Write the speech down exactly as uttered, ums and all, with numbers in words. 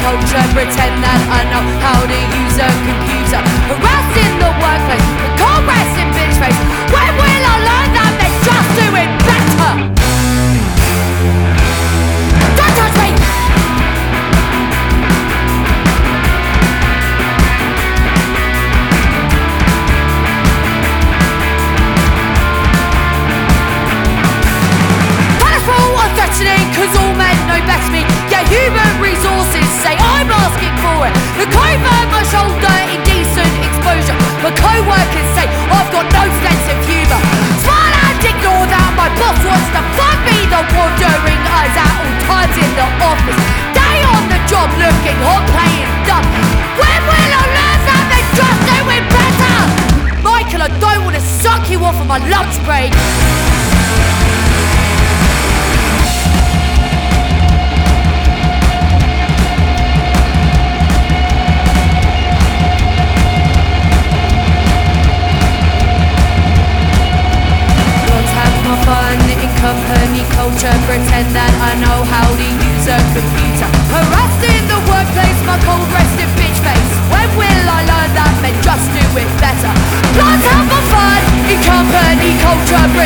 culture, pretend that I know how to use a computer. Harassed in the workplace, but can't rest in bitch face. When will I learn that they're just doing better? Don't touch me! Cause all men know better me. Yeah, human resources say I'm asking for it. Look over my shoulder, indecent exposure. My co-workers say I've got no sense of humour. Smile and ignore that. My boss wants to fuck me. The wandering eyes at all times in the office. Day on the job looking hot, playing dumb. When will I learn that they're just doing better? Michael, I don't want to suck you off on my lunch break. Company culture, pretend that I know how to use a computer. Harassed in the workplace, my cold rested bitch face. When will I learn that men just do it better? Let's have my fun in company culture.